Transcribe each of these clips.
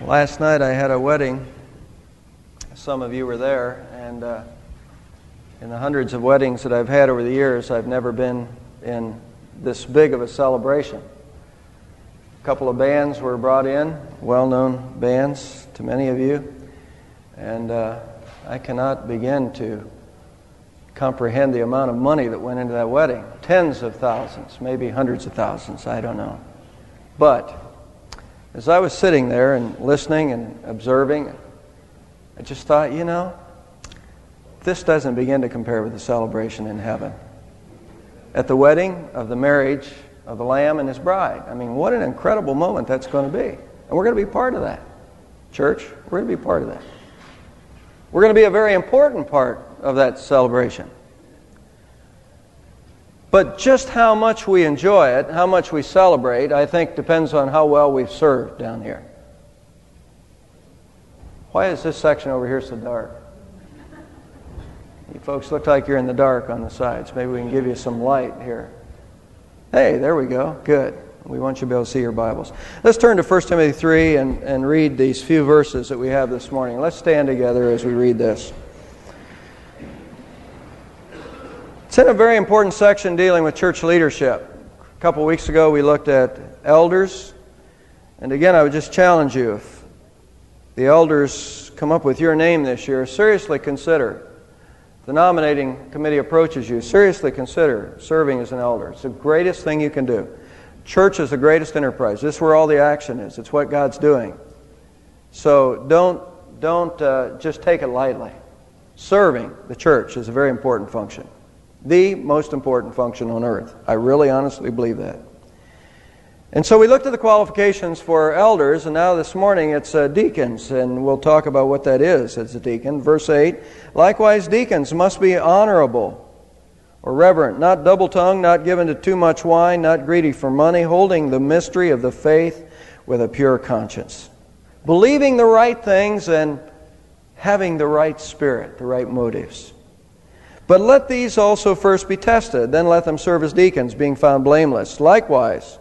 Last night I had a wedding. Some of you were there, and in the hundreds of weddings that I've had over the years, I've never been in this big of a celebration. A couple of bands were brought in, well-known bands to many of you, and I cannot begin to comprehend the amount of money that went into that wedding. Tens of thousands, maybe hundreds of thousands, I don't know. But as I was sitting there and listening and observing, I just thought, this doesn't begin to compare with the celebration in heaven. At the wedding of the marriage of the Lamb and His bride. I mean, what an incredible moment that's going to be. And we're going to be part of that. Church, we're going to be part of that. We're going to be a very important part of that celebration. But just how much we enjoy it, how much we celebrate, I think depends on how well we've served down here. Why is this section over here so dark? You folks look like you're in the dark on the sides. Maybe we can give you some light here. Hey, there we go. Good. We want you to be able to see your Bibles. Let's turn to 1 Timothy 3 and read these few verses that we have this morning. Let's stand together as we read this. It's in a very important section dealing with church leadership. A couple of weeks ago we looked at elders. And again, I would just challenge you, if the elders come up with your name this year, seriously consider, if the nominating committee approaches you, seriously consider serving as an elder. It's the greatest thing you can do. Church is the greatest enterprise. This is where all the action is. It's what God's doing. So don't just take it lightly. Serving the church is a very important function. The most important function on earth. I really honestly believe that. And so we looked at the qualifications for elders, and now this morning it's deacons, and we'll talk about what that is as a deacon. Verse 8, likewise deacons must be honorable or reverent, not double-tongued, not given to too much wine, not greedy for money, holding the mystery of the faith with a pure conscience, believing the right things and having the right spirit, the right motives. But let these also first be tested, then let them serve as deacons, being found blameless. Likewise,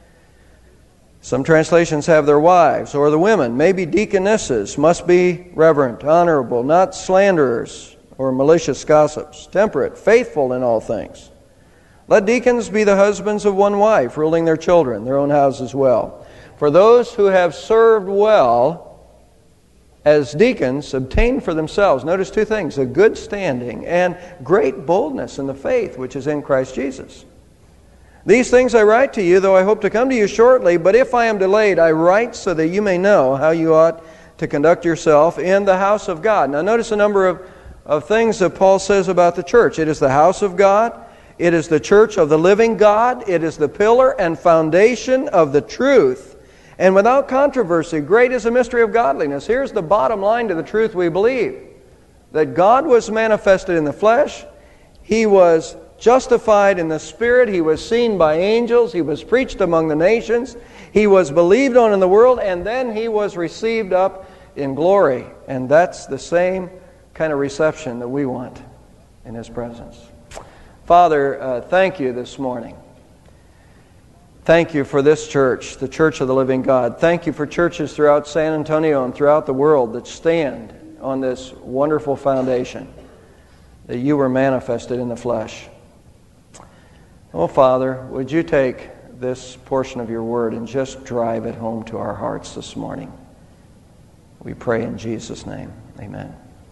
some translations have their wives, or the women, maybe deaconesses, must be reverent, honorable, not slanderers or malicious gossips, temperate, faithful in all things. Let deacons be the husbands of one wife, ruling their children, their own houses well. For those who have served well as deacons obtain for themselves, notice two things, a good standing and great boldness in the faith which is in Christ Jesus. These things I write to you, though I hope to come to you shortly, but if I am delayed, I write so that you may know how you ought to conduct yourself in the house of God. Now notice a number of things that Paul says about the church. It is the house of God. It is the church of the living God. It is the pillar and foundation of the truth. And without controversy, great is the mystery of godliness. Here's the bottom line to the truth we believe. That God was manifested in the flesh. He was justified in the Spirit. He was seen by angels. He was preached among the nations. He was believed on in the world. And then He was received up in glory. And that's the same kind of reception that we want in His presence. Father, thank you this morning. Thank you for this church, the Church of the Living God. Thank you for churches throughout San Antonio and throughout the world that stand on this wonderful foundation that you were manifested in the flesh. Oh, Father, would you take this portion of your word and just drive it home to our hearts this morning? We pray in Jesus' name. Amen.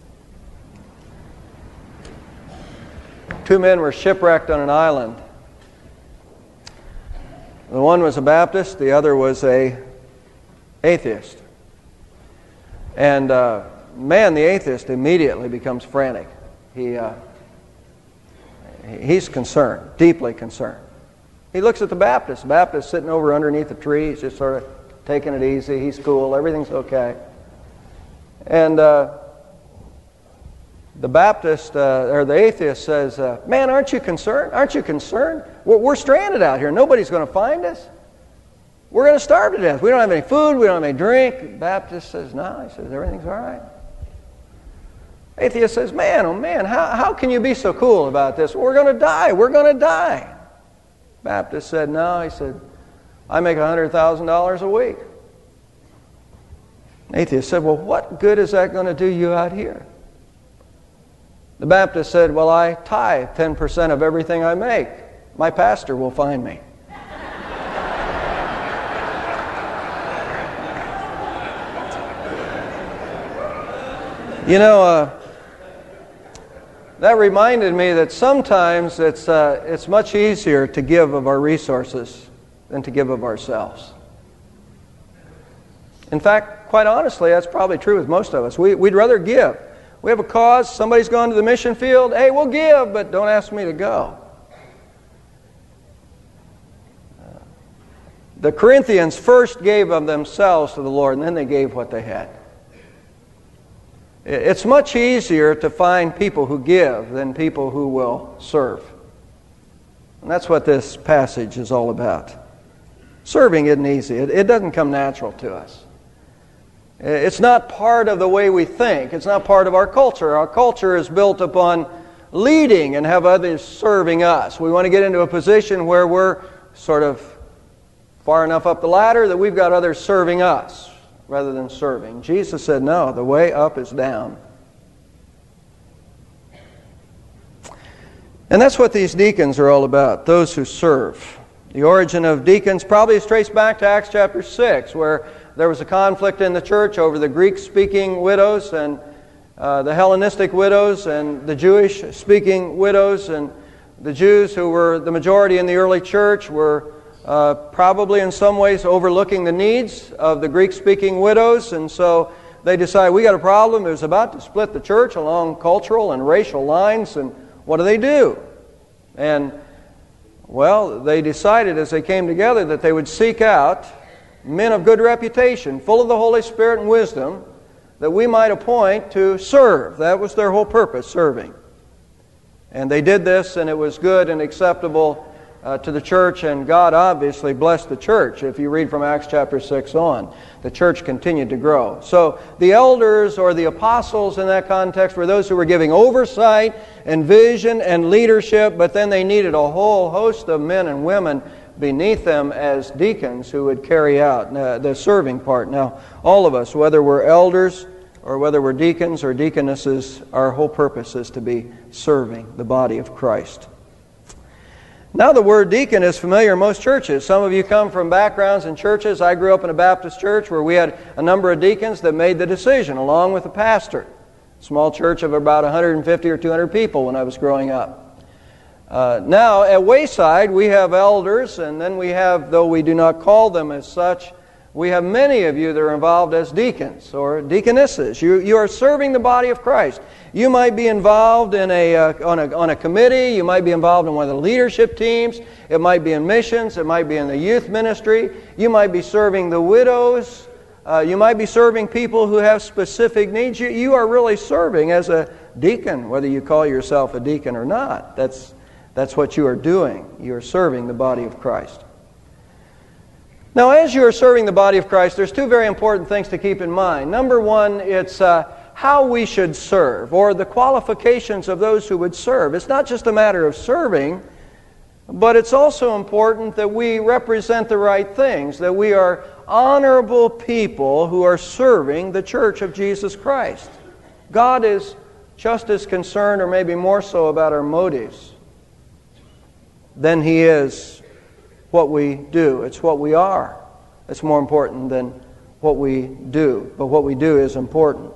Two men were shipwrecked on an island. The one was a Baptist, the other was an atheist. And the atheist immediately becomes frantic. He's concerned, deeply concerned. He looks at the Baptist. The Baptist sitting over underneath a tree. He's just sort of taking it easy. He's cool. Everything's okay. And the Baptist, or the atheist says, man, aren't you concerned? Aren't you concerned? We're stranded out here. Nobody's going to find us. We're going to starve to death. We don't have any food. We don't have any drink. The Baptist says, no. He says, everything's all right. Atheist says, man, oh man, how can you be so cool about this? We're going to die. We're going to die. Baptist said, no. He said, I make $100,000 a week. Atheist said, well, what good is that going to do you out here? The Baptist said, well, I tithe 10% of everything I make. My pastor will find me. You know, that reminded me that sometimes it's much easier to give of our resources than to give of ourselves. In fact, quite honestly, that's probably true with most of us. We'd rather give. We have a cause, somebody's gone to the mission field, hey, we'll give, but don't ask me to go. The Corinthians first gave of themselves to the Lord, and then they gave what they had. It's much easier to find people who give than people who will serve. And that's what this passage is all about. Serving isn't easy. It doesn't come natural to us. It's not part of the way we think. It's not part of our culture. Our culture is built upon leading and have others serving us. We want to get into a position where we're sort of far enough up the ladder that we've got others serving us rather than serving. Jesus said, no, the way up is down. And that's what these deacons are all about, those who serve. The origin of deacons probably is traced back to Acts chapter 6, where there was a conflict in the church over the Greek-speaking widows and the Hellenistic widows and the Jewish-speaking widows. And the Jews, who were the majority in the early church, were probably in some ways overlooking the needs of the Greek-speaking widows. And so they decided, we got a problem. It was about to split the church along cultural and racial lines. And what do? And, well, they decided as they came together that they would seek out men of good reputation, full of the Holy Spirit and wisdom, that we might appoint to serve. That was their whole purpose, serving. And they did this, and it was good and acceptable to the church, and God obviously blessed the church. If you read from Acts chapter 6 on, the church continued to grow. So the elders or the apostles in that context were those who were giving oversight and vision and leadership, but then they needed a whole host of men and women beneath them as deacons who would carry out the serving part. Now, all of us, whether we're elders or whether we're deacons or deaconesses, our whole purpose is to be serving the body of Christ. Now, the word deacon is familiar in most churches. Some of you come from backgrounds in churches. I grew up in a Baptist church where we had a number of deacons that made the decision along with the pastor. Small church of about 150 or 200 people when I was growing up. Now, at Wayside, we have elders, and then we have, though we do not call them as such, we have many of you that are involved as deacons or deaconesses. You are serving the body of Christ. You might be involved in on a committee. You might be involved in one of the leadership teams. It might be in missions. It might be in the youth ministry. You might be serving the widows. You might be serving people who have specific needs. You are really serving as a deacon, whether you call yourself a deacon or not. That's what you are doing. You are serving the body of Christ. Now, as you are serving the body of Christ, there's two very important things to keep in mind. Number one, it's how we should serve, or the qualifications of those who would serve. It's not just a matter of serving, but it's also important that we represent the right things, that we are honorable people who are serving the church of Jesus Christ. God is just as concerned, or maybe more so, about our motives than He is what we do. It's what we are. It's more important than what we do. But what we do is important.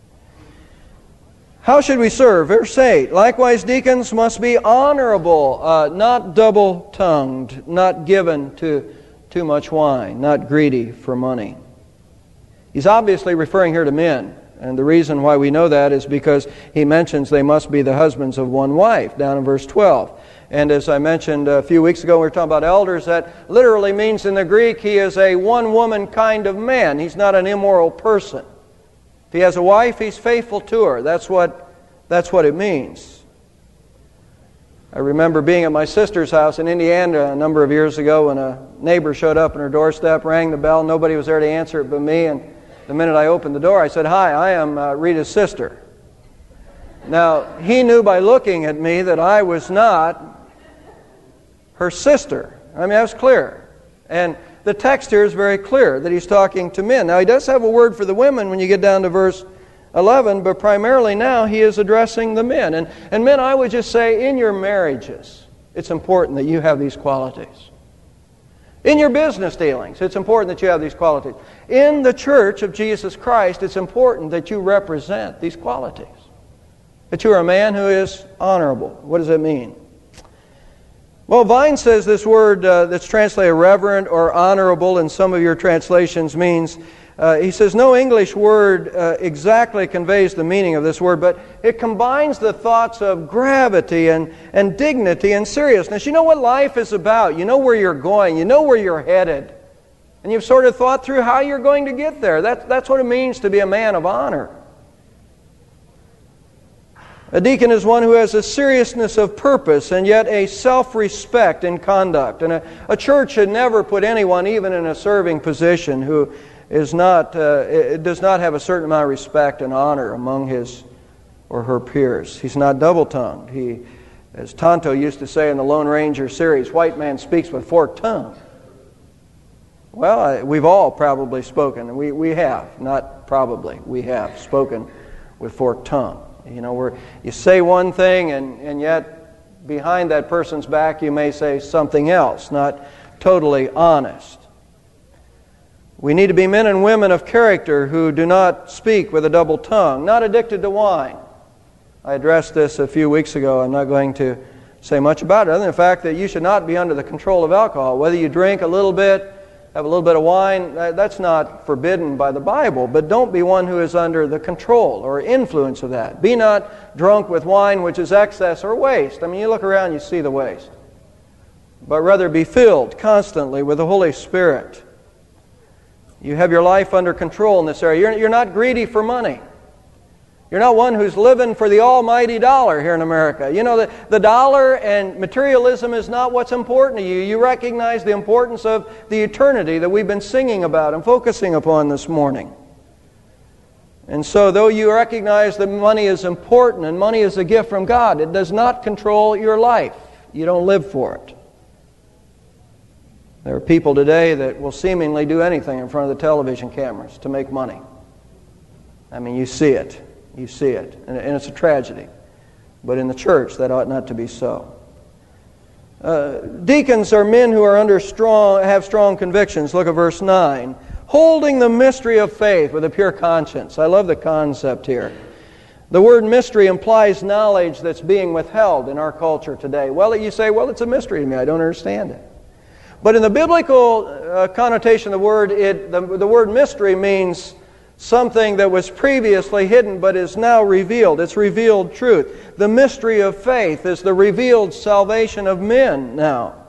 How should we serve? Verse 8, likewise deacons must be honorable, not double-tongued, not given to too much wine, not greedy for money. He's obviously referring here to men. And the reason why we know that is because he mentions they must be the husbands of one wife, down in verse 12. And as I mentioned a few weeks ago, we were talking about elders, that literally means in the Greek he is a one-woman kind of man. He's not an immoral person. If he has a wife, he's faithful to her. That's what it means. I remember being at my sister's house in Indiana a number of years ago when a neighbor showed up on her doorstep, rang the bell. Nobody was there to answer it but me. And the minute I opened the door, I said, "Hi, I am Rita's sister." Now, he knew by looking at me that I was not her sister. I mean, that was clear. And the text here is very clear that he's talking to men. Now, he does have a word for the women when you get down to verse 11, but primarily now he is addressing the men. And men, I would just say, in your marriages, it's important that you have these qualities. In your business dealings, it's important that you have these qualities. In the church of Jesus Christ, it's important that you represent these qualities. That you are a man who is honorable. What does that mean? Well, Vine says this word that's translated reverent or honorable in some of your translations means, he says no English word exactly conveys the meaning of this word, but it combines the thoughts of gravity and dignity and seriousness. You know what life is about. You know where you're going. You know where you're headed. And you've sort of thought through how you're going to get there. That's what it means to be a man of honor. A deacon is one who has a seriousness of purpose and yet a self-respect in conduct. And a church should never put anyone, even in a serving position, who does not have a certain amount of respect and honor among his or her peers. He's not double-tongued. He, as Tonto used to say in the Lone Ranger series, white man speaks with forked tongue. Well, we've all probably spoken, and we have, not probably, we have spoken with forked tongue. You know, where you say one thing and yet behind that person's back you may say something else, not totally honest. We need to be men and women of character who do not speak with a double tongue, not addicted to wine. I addressed this a few weeks ago. I'm not going to say much about it, other than the fact that you should not be under the control of alcohol. Whether you drink a little bit, have a little bit of wine, that's not forbidden by the Bible, but don't be one who is under the control or influence of that. Be not drunk with wine which is excess or waste. I mean, you look around, you see the waste. But rather be filled constantly with the Holy Spirit. You have your life under control in this area. You're not greedy for money. You're not one who's living for the almighty dollar here in America. You know, the dollar and materialism is not what's important to you. You recognize the importance of the eternity that we've been singing about and focusing upon this morning. And so, though you recognize that money is important and money is a gift from God, it does not control your life. You don't live for it. There are people today that will seemingly do anything in front of the television cameras to make money. I mean, you see it. You see it. And it's a tragedy. But in the church, that ought not to be so. Deacons are men who are have strong convictions. Look at verse 9. Holding the mystery of faith with a pure conscience. I love the concept here. The word mystery implies knowledge that's being withheld in our culture today. Well, you say, well, it's a mystery to me. I don't understand it. But in the biblical connotation of the word, the word mystery means something that was previously hidden but is now revealed. It's revealed truth. The mystery of faith is the revealed salvation of men now.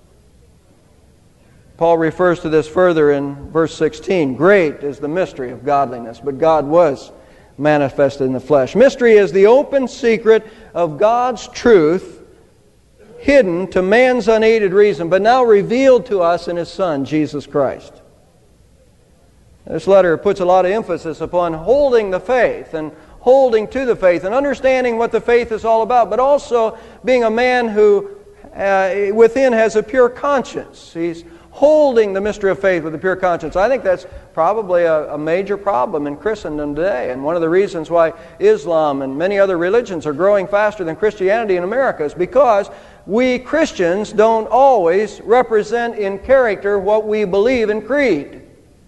Paul refers to this further in verse 16. Great is the mystery of godliness, but God was manifested in the flesh. Mystery is the open secret of God's truth, hidden to man's unaided reason, but now revealed to us in His Son, Jesus Christ. This letter puts a lot of emphasis upon holding the faith and holding to the faith and understanding what the faith is all about, but also being a man who within has a pure conscience. He's holding the mystery of faith with a pure conscience. I think that's probably a major problem in Christendom today, and one of the reasons why Islam and many other religions are growing faster than Christianity in America is because we Christians don't always represent in character what we believe in creed.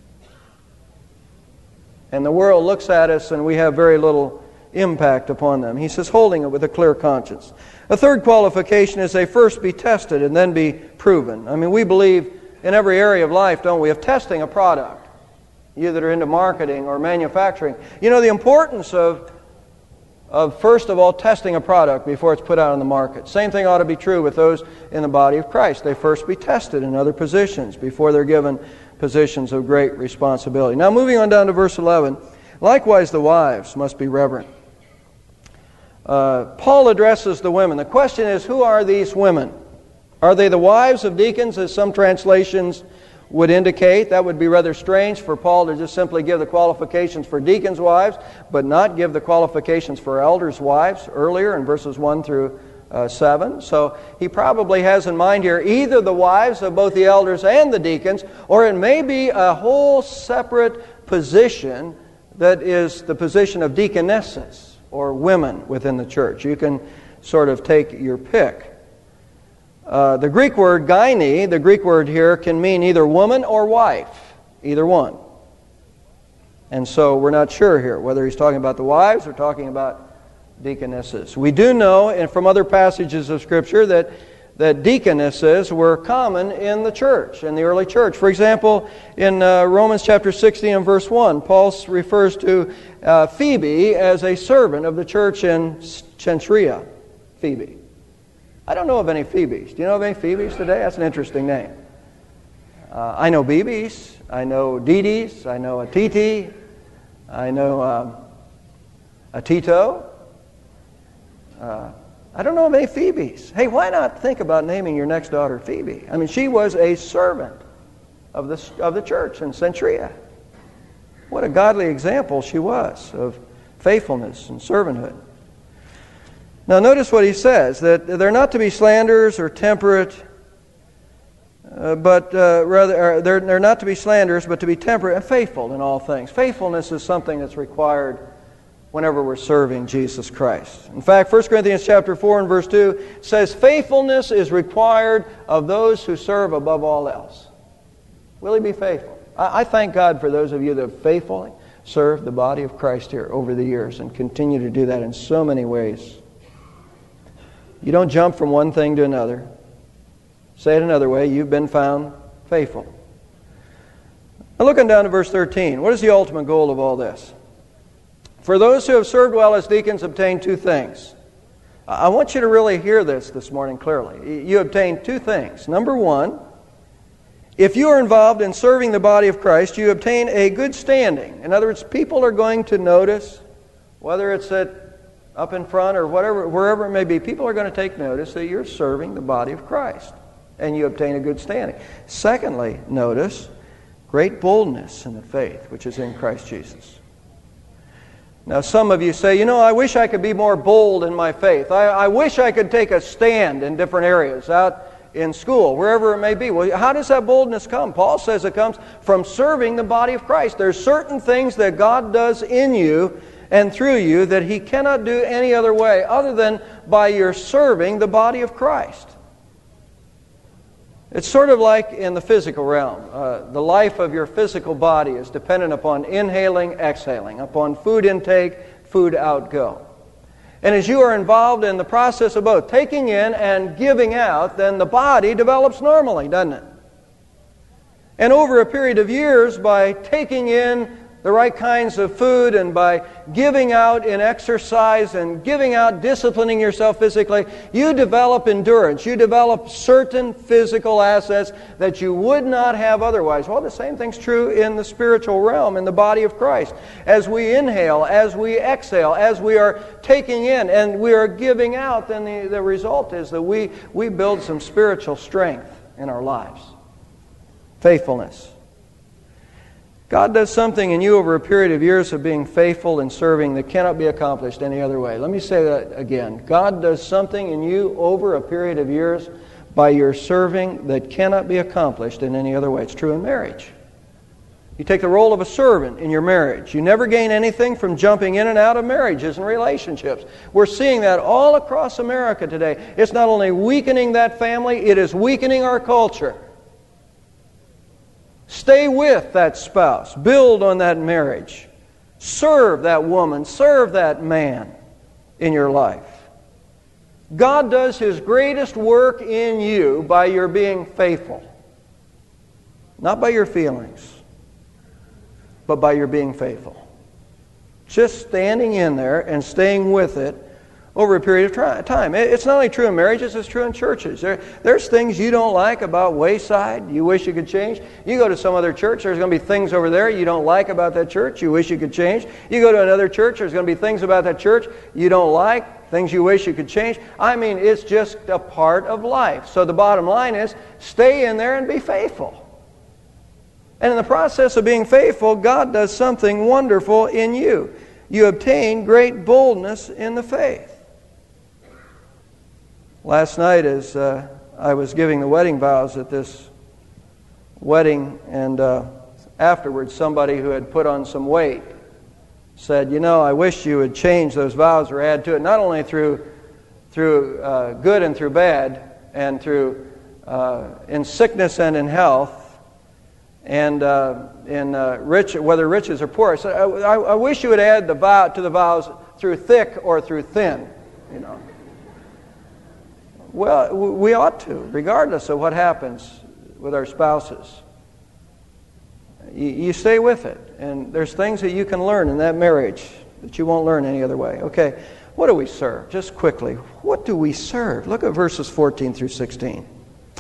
And the world looks at us and we have very little impact upon them. He says, holding it with a clear conscience. A third qualification is they first be tested and then be proven. I mean, we believe in every area of life, don't we, of testing a product. You that are into marketing or manufacturing. You know the importance of first of all testing a product before it's put out on the market. Same thing ought to be true with those in the body of Christ. They first be tested in other positions before they're given positions of great responsibility. Now moving on down to verse 11. Likewise the wives must be reverent. Paul addresses the women. The question is, who are these women? Are they the wives of deacons, as some translations would indicate? That would be rather strange for Paul to just simply give the qualifications for deacons' wives, but not give the qualifications for elders' wives earlier in verses 1 through 7. So he probably has in mind here either the wives of both the elders and the deacons, or it may be a whole separate position that is the position of deaconesses or women within the church. You can sort of take your pick. The Greek word gyne, the Greek word here, can mean either woman or wife, either one. And so we're not sure here whether he's talking about the wives or talking about deaconesses. We do know, and from other passages of Scripture, that deaconesses were common in the church, in the early church. For example, in Romans chapter 16 and verse 1, Paul refers to Phoebe as a servant of the church in Cenchrea. Phoebe. I don't know of any Phoebes. Do you know of any Phoebes today? That's an interesting name. I know Bebes. I know Didis. I know a Titi. I know a Tito. I don't know of any Phoebes. Hey, why not think about naming your next daughter Phoebe? I mean, she was a servant of the church in Cenchrea. What a godly example she was of faithfulness and servanthood. Now notice what he says, that they're not to be slanderers or temperate, but rather they're not to be slanderers, but to be temperate and faithful in all things. Faithfulness is something that's required whenever we're serving Jesus Christ. In fact, 1 Corinthians chapter 4 and verse 2 says, faithfulness is required of those who serve above all else. Will he be faithful? I thank God for those of you that have faithfully served the body of Christ here over the years and continue to do that in so many ways. You don't jump from one thing to another. Say it another way, you've been found faithful. Now looking down to verse 13, what is the ultimate goal of all this? For those who have served well as deacons obtain two things. I want you to really hear this morning clearly. You obtain two things. Number one, if you are involved in serving the body of Christ, you obtain a good standing. In other words, people are going to notice, whether it's up in front or wherever it may be, people are going to take notice that you're serving the body of Christ, and you obtain a good standing. Secondly, notice great boldness in the faith which is in Christ Jesus. Now, some of you say, I wish I could be more bold in my faith. I wish I could take a stand in different areas, out in school, wherever it may be. Well, how does that boldness come? Paul says it comes from serving the body of Christ. There's certain things that God does in you and through you that He cannot do any other way other than by your serving the body of Christ. It's sort of like in the physical realm. The life of your physical body is dependent upon inhaling, exhaling, upon food intake, food outgo. And as you are involved in the process of both taking in and giving out, then the body develops normally, doesn't it? And over a period of years, by taking in the right kinds of food and by giving out in exercise and giving out, disciplining yourself physically, you develop endurance. You develop certain physical assets that you would not have otherwise. Well, the same thing's true in the spiritual realm, in the body of Christ. As we inhale, as we exhale, as we are taking in and we are giving out, then the result is that we build some spiritual strength in our lives. Faithfulness. God does something in you over a period of years of being faithful and serving that cannot be accomplished any other way. Let me say that again. God does something in you over a period of years by your serving that cannot be accomplished in any other way. It's true in marriage. You take the role of a servant in your marriage. You never gain anything from jumping in and out of marriages and relationships. We're seeing that all across America today. It's not only weakening that family, it is weakening our culture. Stay with that spouse. Build on that marriage. Serve that woman. Serve that man in your life. God does His greatest work in you by your being faithful. Not by your feelings, but by your being faithful. Just standing in there and staying with it over a period of time. It's not only true in marriages, it's true in churches. There's things you don't like about Wayside you wish you could change. You go to some other church, there's going to be things over there you don't like about that church you wish you could change. You go to another church, there's going to be things about that church you don't like, things you wish you could change. I mean, it's just a part of life. So the bottom line is, stay in there and be faithful. And in the process of being faithful, God does something wonderful in you. You obtain great boldness in the faith. Last night, as I was giving the wedding vows at this wedding, and afterwards somebody who had put on some weight said, I wish you would change those vows or add to it, not only through good and through bad, and through in sickness and in health, and in whether riches or poor. I said, I wish you would add the vow to the vows through thick or through thin, Well, we ought to, regardless of what happens with our spouses. You stay with it, and there's things that you can learn in that marriage that you won't learn any other way. Okay, what do we serve? Just quickly, what do we serve? Look at verses 14 through 16.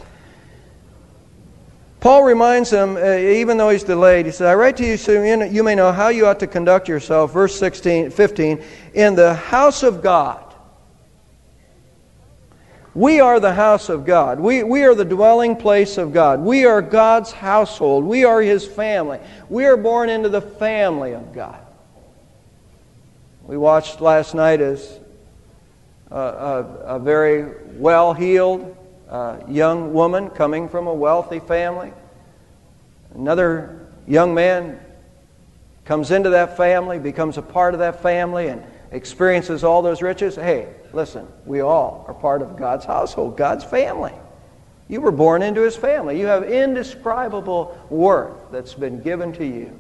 Paul reminds them, even though he's delayed, he said, I write to you so you may know how you ought to conduct yourself, verse 15, in the house of God. We are the house of God. We are the dwelling place of God. We are God's household. We are His family. We are born into the family of God. We watched last night as a very well-heeled young woman coming from a wealthy family. Another young man comes into that family, becomes a part of that family, and experiences all those riches. Hey, listen, we all are part of God's household, God's family. You were born into His family. You have indescribable worth that's been given to you.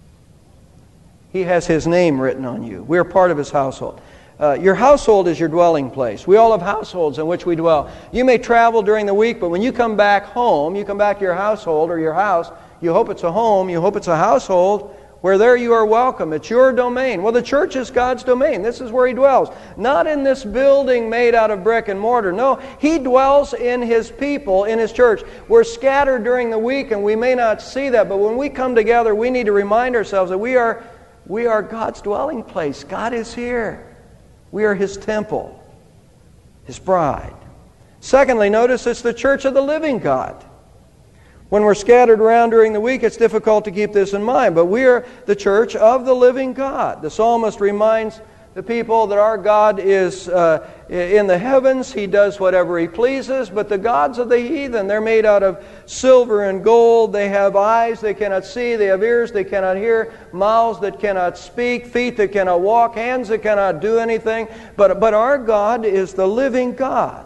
He has His name written on you. We're part of His household. Your household is your dwelling place. We all have households in which we dwell. You may travel during the week, but when you come back home, you come back to your household or your house, you hope it's a home, you hope it's a household, where there you are welcome. It's your domain. Well, the church is God's domain. This is where He dwells. Not in this building made out of brick and mortar. No, He dwells in His people, in His church. We're scattered during the week and we may not see that, but when we come together, we need to remind ourselves that we are God's dwelling place. God is here. We are His temple, His bride. Secondly, notice it's the church of the living God. When we're scattered around during the week, it's difficult to keep this in mind, but we are the church of the living God. The psalmist reminds the people that our God is in the heavens. He does whatever He pleases, but the gods of the heathen, they're made out of silver and gold. They have eyes they cannot see. They have ears they cannot hear, mouths that cannot speak, feet that cannot walk, hands that cannot do anything. But our God is the living God.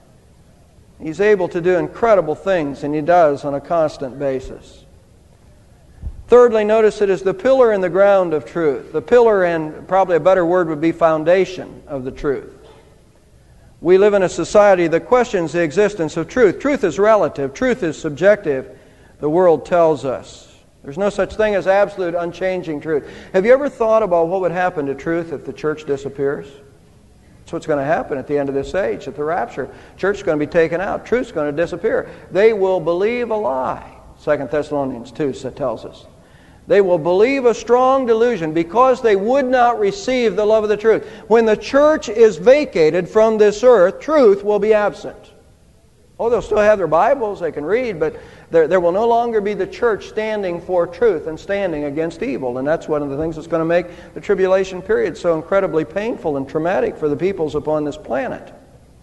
He's able to do incredible things, and He does on a constant basis. Thirdly, notice it is the pillar and the ground of truth. The pillar, and probably a better word would be foundation of the truth. We live in a society that questions the existence of truth. Truth is relative. Truth is subjective, the world tells us. There's no such thing as absolute, unchanging truth. Have you ever thought about what would happen to truth if the church disappears? That's what's going to happen at the end of this age, at the rapture. Church is going to be taken out. Truth's going to disappear. They will believe a lie. 2 Thessalonians 2 tells us. They will believe a strong delusion because they would not receive the love of the truth. When the church is vacated from this earth, truth will be absent. Oh, they'll still have their Bibles, they can read, but there will no longer be the church standing for truth and standing against evil. And that's one of the things that's going to make the tribulation period so incredibly painful and traumatic for the peoples upon this planet.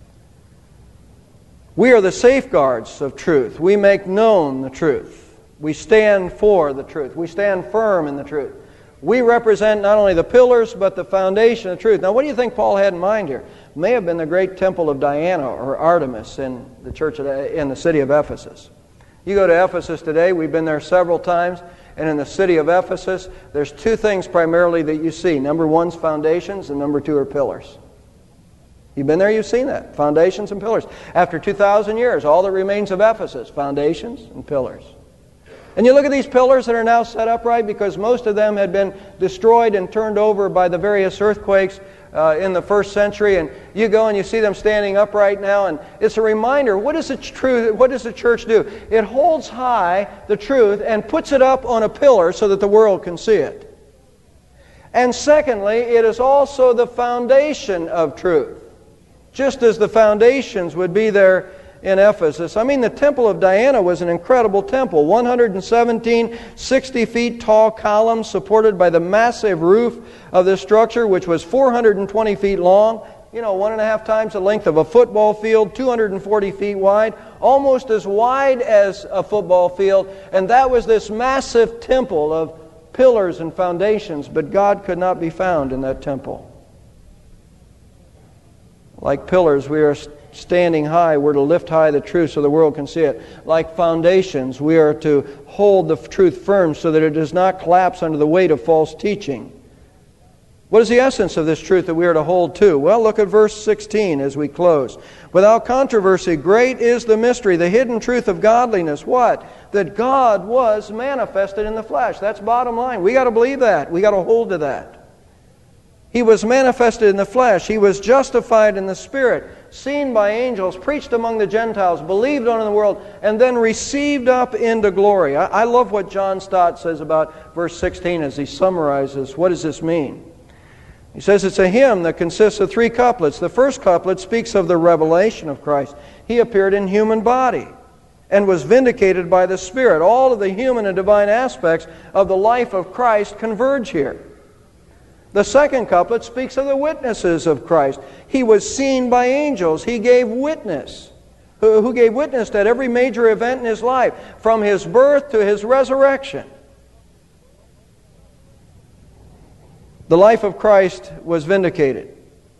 We are the safeguards of truth. We make known the truth. We stand for the truth. We stand firm in the truth. We represent not only the pillars, but the foundation of truth. Now, what do you think Paul had in mind here? It may have been the great temple of Diana or Artemis in the church in the city of Ephesus. You go to Ephesus today, we've been there several times, and in the city of Ephesus, there's two things primarily that you see. Number one's foundations, and number two are pillars. You've been there, you've seen that. Foundations and pillars. After 2,000 years, all that remains of Ephesus, foundations and pillars. And you look at these pillars that are now set upright because most of them had been destroyed and turned over by the various earthquakes in the first century. And you go and you see them standing upright now. And it's a reminder, what does the church do? It holds high the truth and puts it up on a pillar so that the world can see it. And secondly, it is also the foundation of truth. Just as the foundations would be there in Ephesus. I mean, the Temple of Diana was an incredible temple. 117 60 feet tall columns supported by the massive roof of this structure, which was 420 feet long, 1.5 times the length of a football field, 240 feet wide, almost as wide as a football field. And that was this massive temple of pillars and foundations, but God could not be found in that temple. Like pillars, we are standing high. We're to lift high the truth so the world can see it. Like foundations, we are to hold the truth firm so that it does not collapse under the weight of false teaching. What is the essence of this truth that we are to hold to? Well, look at verse 16 as we close. Without controversy, great is the mystery, the hidden truth of godliness. What? That God was manifested in the flesh. That's bottom line. We got to believe that. We got to hold to that. He was manifested in the flesh. He was justified in the Spirit, seen by angels, preached among the Gentiles, believed on in the world, and then received up into glory. I love what John Stott says about verse 16 as he summarizes. What does this mean? He says it's a hymn that consists of 3 couplets. The first couplet speaks of the revelation of Christ. He appeared in human body and was vindicated by the Spirit. All of the human and divine aspects of the life of Christ converge here. The second couplet speaks of the witnesses of Christ. He was seen by angels. He gave witness. Who gave witness at every major event in His life, from His birth to His resurrection. The life of Christ was vindicated.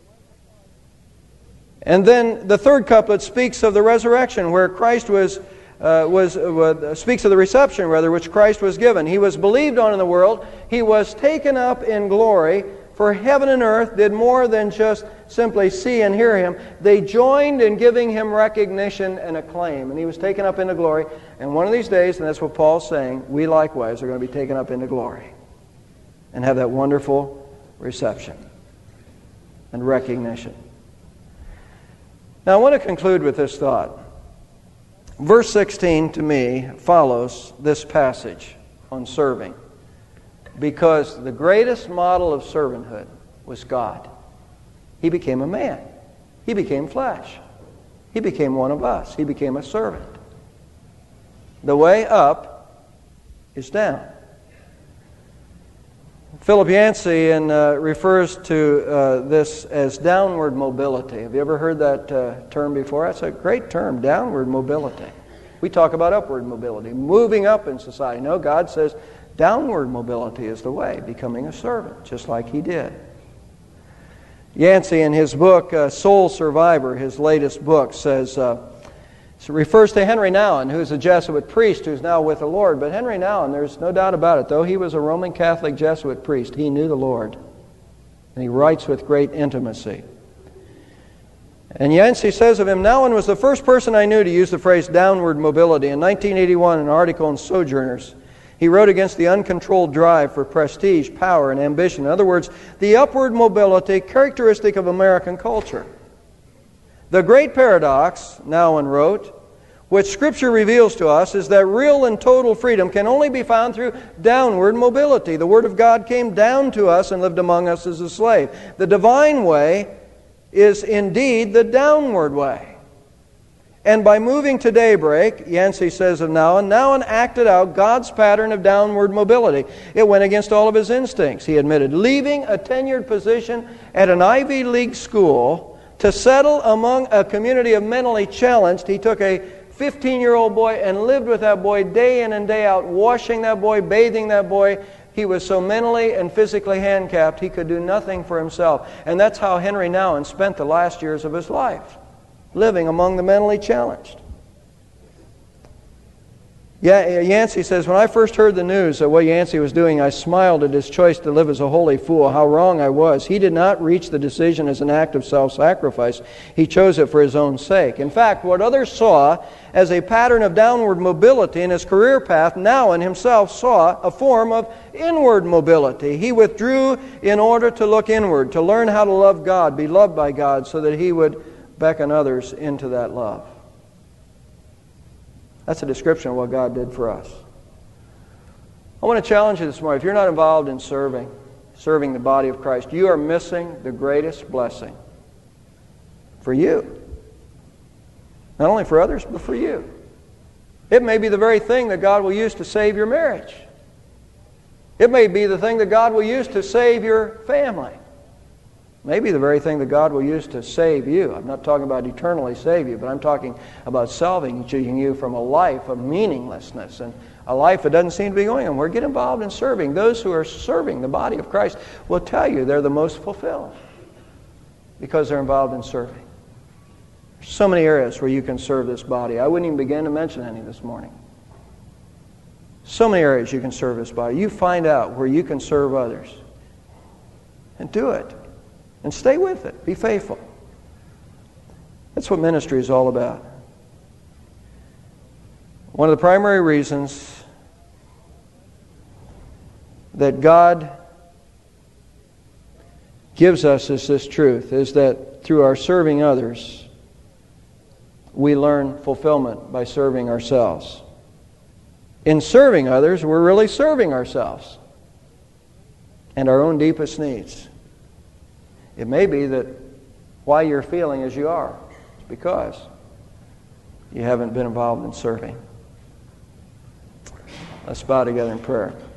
And then the third couplet speaks of the resurrection, where Christ speaks of the reception, which Christ was given. He was believed on in the world. He was taken up in glory, for heaven and earth did more than just simply see and hear Him. They joined in giving Him recognition and acclaim. And He was taken up into glory. And one of these days, and that's what Paul's saying, we likewise are going to be taken up into glory and have that wonderful reception and recognition. Now I want to conclude with this thought. Verse 16 to me follows this passage on serving, because the greatest model of servanthood was God. He became a man. He became flesh. He became one of us. He became a servant. The way up is down. Philip Yancey refers to this as downward mobility. Have you ever heard that term before? That's a great term, downward mobility. We talk about upward mobility, moving up in society. No, God says downward mobility is the way, becoming a servant, just like He did. Yancey, in his book, Soul Survivor, his latest book, says, refers to Henry Nouwen, who's a Jesuit priest who's now with the Lord. But Henry Nouwen, there's no doubt about it, though he was a Roman Catholic Jesuit priest, he knew the Lord. And he writes with great intimacy. And Yancey says of him, Nouwen was the first person I knew to use the phrase downward mobility. In 1981, in an article in Sojourners, he wrote against the uncontrolled drive for prestige, power, and ambition. In other words, the upward mobility characteristic of American culture. The great paradox, Nouwen wrote, which Scripture reveals to us, is that real and total freedom can only be found through downward mobility. The Word of God came down to us and lived among us as a slave. The divine way is indeed the downward way. And by moving to daybreak, Yancey says of Nouwen acted out God's pattern of downward mobility. It went against all of his instincts, he admitted. Leaving a tenured position at an Ivy League school to settle among a community of mentally challenged, he took a 15-year-old boy and lived with that boy day in and day out, washing that boy, bathing that boy. He was so mentally and physically handicapped, he could do nothing for himself. And that's how Henry Nouwen spent the last years of his life, living among the mentally challenged. Yancey says, when I first heard the news of what Yancey was doing, I smiled at his choice to live as a holy fool. How wrong I was. He did not reach the decision as an act of self-sacrifice. He chose it for his own sake. In fact, what others saw as a pattern of downward mobility in his career path, Nouwen himself saw a form of inward mobility. He withdrew in order to look inward, to learn how to love God, be loved by God, so that he would beckon others into that love. That's a description of what God did for us. I want to challenge you this morning. If you're not involved in serving the body of Christ, you are missing the greatest blessing for you. Not only for others, but for you. It may be the very thing that God will use to save your marriage. It may be the thing that God will use to save your family. Maybe the very thing that God will use to save you. I'm not talking about eternally save you, but I'm talking about salvaging you from a life of meaninglessness and a life that doesn't seem to be going on. Get involved in serving. Those who are serving the body of Christ will tell you they're the most fulfilled because they're involved in serving. There's so many areas where you can serve this body. I wouldn't even begin to mention any this morning. So many areas you can serve this body. You find out where you can serve others and do it. And stay with it. Be faithful. That's what ministry is all about. One of the primary reasons that God gives us this truth is that through our serving others, we learn fulfillment by serving ourselves. In serving others, we're really serving ourselves and our own deepest needs. It may be that why you're feeling as you are is because you haven't been involved in serving. Let's bow together in prayer.